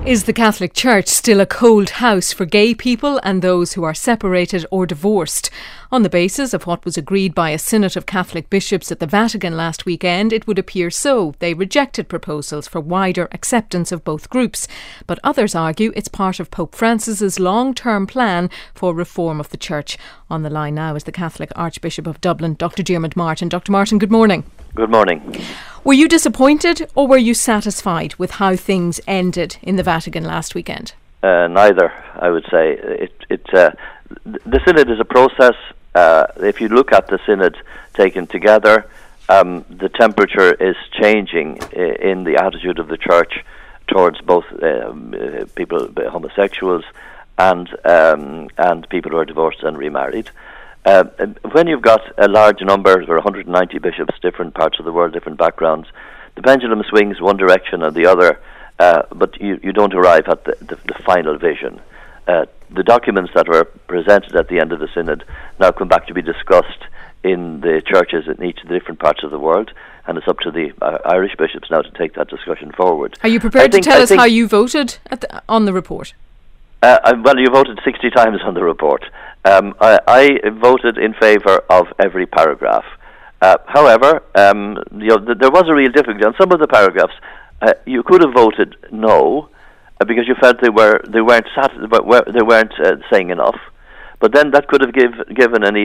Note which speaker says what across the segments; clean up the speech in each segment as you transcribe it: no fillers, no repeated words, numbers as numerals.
Speaker 1: Is the Catholic Church still a cold house for gay people and those who are separated or divorced? On the basis of what was agreed by a synod of Catholic bishops at the Vatican last weekend, it would appear so. They rejected proposals for wider acceptance of both groups. But others argue it's part of Pope Francis's long-term plan for reform of the Church. On the line now is the Catholic Archbishop of Dublin, Dr. Diarmuid Martin. Dr. Martin, good morning.
Speaker 2: Good morning.
Speaker 1: Were you disappointed or were you satisfied with how things ended in the Vatican last weekend?
Speaker 2: Neither, I would say. The Synod is a process. If you look at the Synod taken together, the temperature is changing in the attitude of the Church towards both people, homosexuals, and people who are divorced and remarried. When you've got a large number, there are 190 bishops, different parts of the world, different backgrounds, the pendulum swings one direction or the other, but you don't arrive at the final vision. The documents that were presented at the end of the Synod now come back to be discussed in the churches in each of the different parts of the world, and it's up to the Irish bishops now to take that discussion forward.
Speaker 1: Are you prepared to tell us how you voted on the report?
Speaker 2: Well, you voted 60 times on the report. I voted in favour of every paragraph. However, there was a real difficulty on some of the paragraphs. You could have voted no because you felt they weren't saying enough. But then that could have given an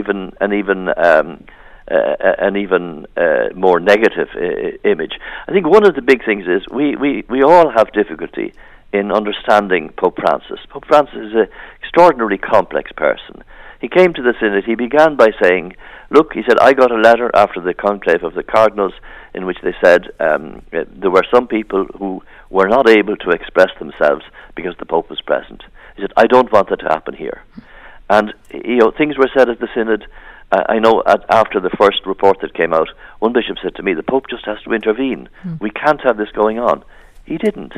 Speaker 2: even more negative image. I think one of the big things is we all have difficulty in understanding Pope Francis. Pope Francis is an extraordinarily complex person. He came to the Synod, he began by saying, look, he said, I got a letter after the conclave of the cardinals in which they said there were some people who were not able to express themselves because the Pope was present. He said, I don't want that to happen here. And things were said at the Synod. I know after the first report that came out, one bishop said to me, the Pope just has to intervene. We can't have this going on. He didn't.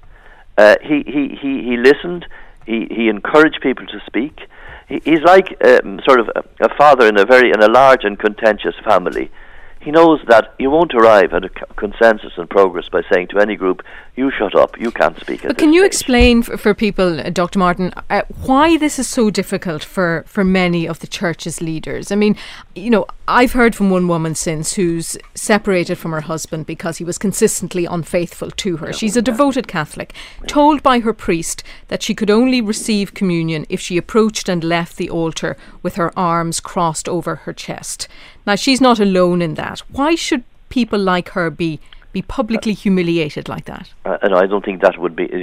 Speaker 2: He listened. He encouraged people to speak. He's like sort of a father in a large and contentious family. He knows that you won't arrive at a consensus and progress by saying to any group, you shut up, you can't speak. But
Speaker 1: can you explain for people, Dr. Martin, why this is so difficult for many of the Church's leaders? I mean, I've heard from one woman since who's separated from her husband because he was consistently unfaithful to her. She's a devoted Catholic, told by her priest that she could only receive communion if she approached and left the altar with her arms crossed over her chest. Now, she's not alone in that. Why should people like her be publicly humiliated like that?
Speaker 2: And I don't think that would be,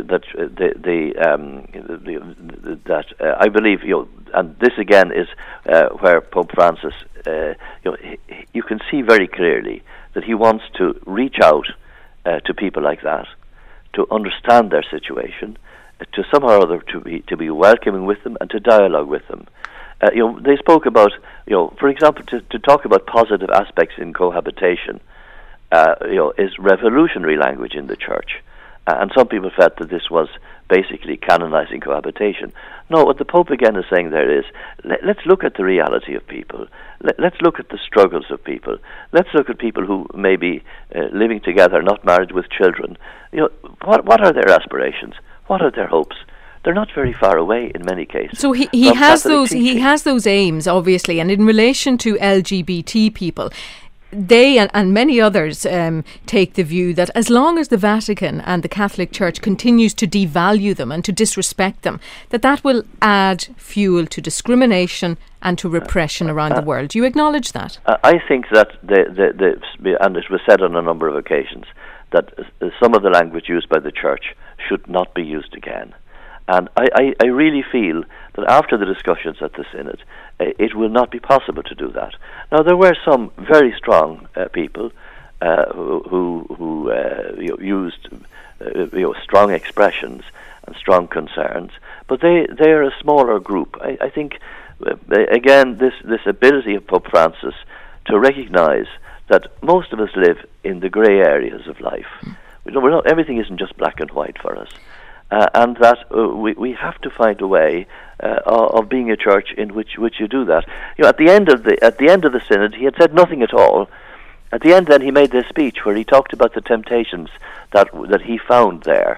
Speaker 2: I believe, and this again is where Pope Francis, you can see very clearly that he wants to reach out to people like that, to understand their situation, to somehow or other to be welcoming with them and to dialogue with them. They spoke about, for example, to talk about positive aspects in cohabitation, is revolutionary language in the Church. And some people felt that this was basically canonizing cohabitation. No, what the Pope again is saying there is, let's look at the reality of people. Let's look at the struggles of people. Let's look at people who may be living together, not married, with children. What are their aspirations? What are their hopes? They're not very far away in many cases.
Speaker 1: So he has those aims, obviously, and in relation to LGBT people, they and many others take the view that as long as the Vatican and the Catholic Church continues to devalue them and to disrespect them, that will add fuel to discrimination and to repression around the world. Do you acknowledge that? I
Speaker 2: think that and it was said on a number of occasions, that some of the language used by the Church should not be used again. And I really feel that after the discussions at the Synod, it will not be possible to do that. Now, there were some very strong people who used strong expressions and strong concerns, but they are a smaller group. I think, again, this ability of Pope Francis to recognise that most of us live in the grey areas of life. Everything isn't just black and white for us. And that we have to find a way of being a church in which you do that. At the end of the Synod, he had said nothing at all. At the end, then, he made this speech where he talked about the temptations that he found there,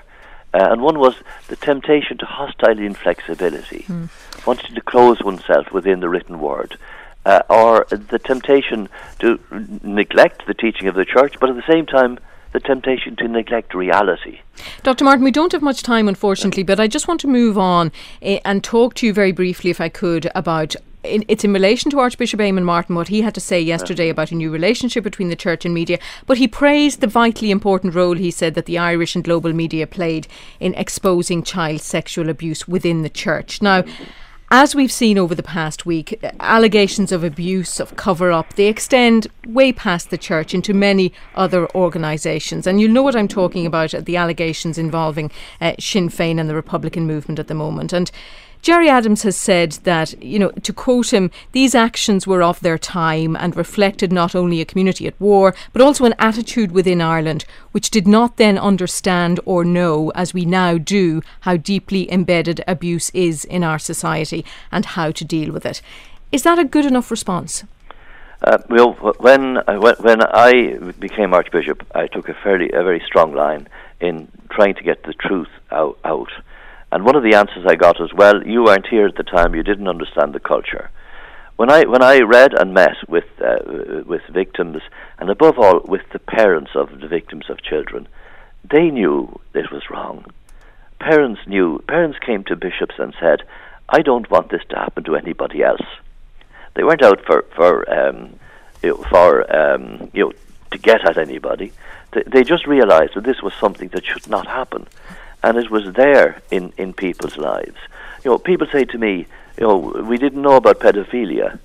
Speaker 2: and one was the temptation to hostile inflexibility, wanting to close oneself within the written word, or the temptation to neglect the teaching of the church, but at the same time the temptation to neglect reality.
Speaker 1: Dr. Martin, we don't have much time, unfortunately, but I just want to move on and talk to you very briefly, if I could, about it's in relation to Archbishop Eamon Martin, what he had to say yesterday about a new relationship between the church and media. But he praised the vitally important role, he said, that the Irish and global media played in exposing child sexual abuse within the church. Now, as we've seen over the past week, allegations of abuse, of cover-up, they extend way past the church into many other organisations. And you know what I'm talking about, the allegations involving Sinn Féin and the Republican movement at the moment. And Gerry Adams has said that, to quote him, these actions were of their time and reflected not only a community at war, but also an attitude within Ireland which did not then understand or know, as we now do, how deeply embedded abuse is in our society and how to deal with it. Is that a good enough response?
Speaker 2: When I became Archbishop, I took a very strong line in trying to get the truth out. And one of the answers I got was, well, you weren't here at the time, you didn't understand the culture. When I read and met with victims, and above all with the parents of the victims of children, they knew it was wrong. Parents knew. Parents came to bishops and said, I don't want this to happen to anybody else. They weren't out to get at anybody. They just realized that this was something that should not happen. And it was there in people's lives. People say to me, we didn't know about pedophilia.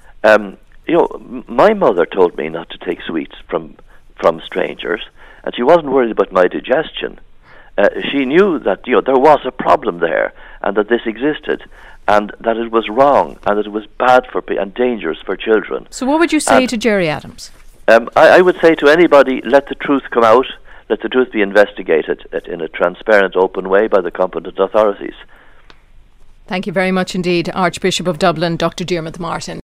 Speaker 2: My mother told me not to take sweets from strangers, and she wasn't worried about my digestion. She knew that there was a problem there, and that this existed, and that it was wrong, and that it was bad and dangerous for children.
Speaker 1: So what would you say to Gerry Adams?
Speaker 2: I would say to anybody, let the truth come out. Let the truth be investigated in a transparent, open way by the competent authorities.
Speaker 1: Thank you very much indeed, Archbishop of Dublin, Dr. Diarmuid Martin.